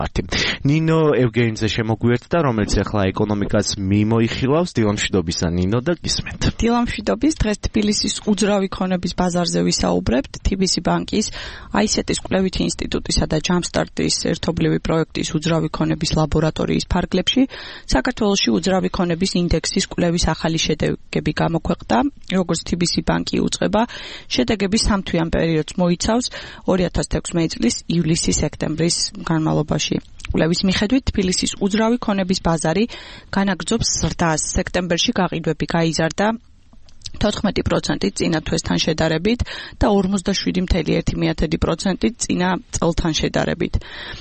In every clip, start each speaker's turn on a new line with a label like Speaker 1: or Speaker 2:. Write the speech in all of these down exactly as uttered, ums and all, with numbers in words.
Speaker 1: მყარი. ნინო ევგენიძე შემოგვიერთდა, რომელიც ახლა ეკონომიკას მიმოიხილავს. დილამშვიდობისა ნინო და გისმენთ.
Speaker 2: დილამშვიდობის, დღეს თბილისის უძრავი ქონების ბაზარზე ვისაუბრებთ. თი ბი სი ბანკის აისეტის კვლევითი ინსტიტუტისა და ჯამსტარტის ერთობლივი პროექტის უძრავი ქონების ლაბორატორიის ფარგლებში საქართველოში უძრავი ქონების ინდექსის კვლევის ახალი შედეგები გამოქვეყნდა. როგორც თი ბი სი ბანკი უწყება, შედეგები სამთვიან პერიოდს მოიცავს ორი ათას თექვსმეტი წლის ივლისი-სექტემბრის განმავლობაში. კვლევის მიხედვით თბილისის უძრავი ქონების ბაზარი განაგრძობს ზრდას. სექტემბერში გაყიდვები გაიზარდა თოთხმეტი პროცენტით წინა თვესთან შედარებით და ორმოცდაშვიდი ფاصლე ერთი პროცენტით წინა წელთან შედარებით.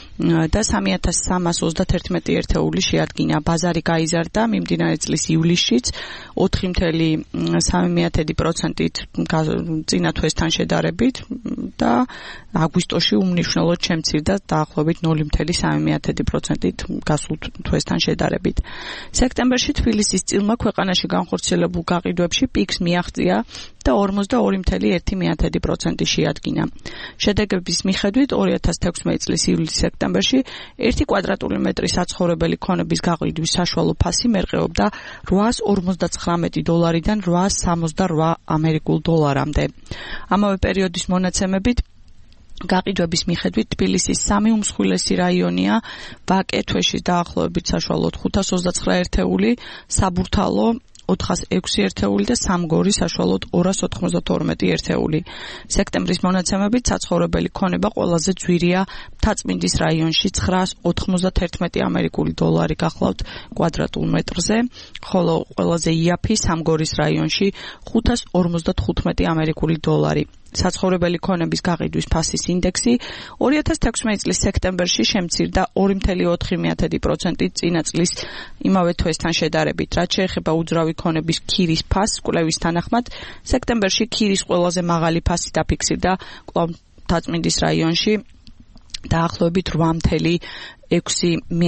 Speaker 2: და სამი ათას სამას ოცდათერთმეტი ერთეული შეადგინა. ბაზარი გაიზარდა მიმდინარე წლის ივლისშიც ოთხი ფاصლე სამი პროცენტით წინა თვესთან შედარებით და აგვისტოში უმნიშვნელოდ შემცირდა დაახლოებით ნული ფاصლე სამი პროცენტით გასულ თვესთან შედარებით. სექტემბერში თბილისის წილმა ქვეყანაში განხორციელებულ გაყიდვებში პიკს მიაღწია და ორმოცდაორი ფاصლე ერთი პროცენტი შეადგინა. შედეგების მიხედვით ორი ათას თექვსმეტი წლის ივლისი-სექტემბერში ერთი კვადრატული მეტრი საცხოვრებელი ქონების გაყიდვის საშუალო ფასი მერყეობდა რვაას ორმოცდაცხრამეტი დოლარიდან რვაას სამოცდარვა ამერიკულ დოლარამდე. ამავე პერიოდის მონაცემებით გაყიდვების მიხედვით თბილისის სამი უმსხვილესი რაიონია: ვაკე, თვეშის დაახლოებით საშუალოდ ხუთას ოცდაცხრა ერთეული, საბურთალო ოთხას ექვსი ერთეული და სამგორი საშუალოდ ორას ოთხმოცდათორმეტი ერთეული. სექტემბრის მონაცემებით საცხოვრებელი ქონება ყველაზე ძვირია მთაწმინდის რაიონში ცხრაას ოთხმოცდათერთმეტი ამერიკული დოლარი გახლავთ კვადრატულ მეტრზე, ხოლო ყველაზე იაფი სამგორის რაიონში ხუთას ორმოცდათხუთმეტი ამერიკული დოლარი. საცხოვრებელი ქონების გაყიდვის ფასის ინდექსი ორი ათას თექვსმეტი წლის სექტემბერში შემცირდა ორი ფاصლე ოთხი პროცენტით წინა წლის იმავე თვესთან შედარებით. რაც შეეხება უძრავი ქონების ქირის ფასს, კვლევის თანახმად, სექტემბერში ქირის ყველაზე მაღალი ფასი დაფიქსირდა კვლავ მთაწმინდის რაიონში დაახლოებით რვა ფاصლე ექვსი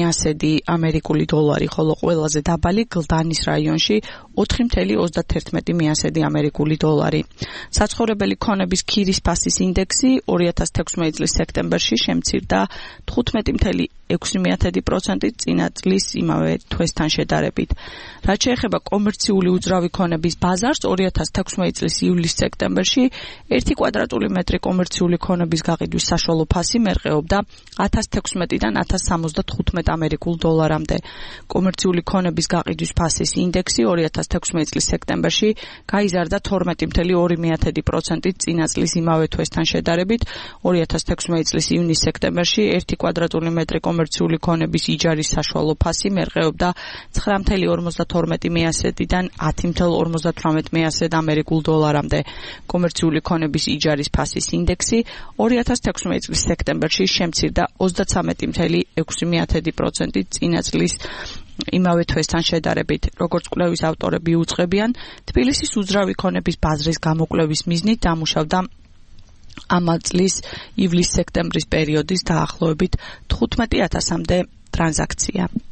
Speaker 2: ამერიკული დოლარი, ხოლო ყველაზე დაბალი გლდანის რაიონში ოთხი ფاصლე ოცდათერთმეტი ამერიკული დოლარი. საცხოვრებელი ქონების ქირის ფასის ინდექსი ორი ათას თექვსმეტი წლის სექტემბერში შემცირდა თხუთმეტი ფاصლე ექვსი პროცენტით წინა წლის იმავე თვესთან შედარებით. რაც შეეხება კომერციული უძრავი ქონების ბაზარს, ორი ათას თექვსმეტი წლის ივლისი-სექტემბერში ერთი კვადრატული მეტრი კომერციული ქონების გაყიდვის საშუალო ფასი მერყეობდა ათას თექვსმეტიდან ათას სამოცდათხუთმეტ ამერიკულ დოლარამდე. კომერციული ქონების გაყიდვის ფასის ინდექსი ორი ათას თექვსმეტი წლის სექტემბერში გაიზარდა თორმეტი ფاصლე ორი პროცენტით წინა წლის იმავე თვესთან შედარებით. ორი ათას თექვსმეტი წლის ივნის-სექტემბერში ერთი კვადრატული მეტრი კომერციული ქონების იჯარის საშუალო ფასი მერყეობდა ცხრა ფاصლე ორმოცდათორმეტიდან ათი ფاصლე ორმოცდათვრამეტ ამერიკულ დოლარამდე. კომერციული ქონების იჯარის ფასის ინდექსი ორი ათას თექვსმეტი წლის სექტემბერში შემცირდა ოცდაცამეტი ფاصლე ექვსი პროცენტით წინა წლის იმავე თვესთან შედარებით. როგორც კვლევის ავტორები უწყებიან, თბილისის უძრავი ქონების ბაზრის გამოკვლევის მიზნით დამუშავდა ამ წლის ივლիս-სექტემბრის პერიოდის დაახლოებით თხუთმეტი ათასამდე ტრანზაქცია.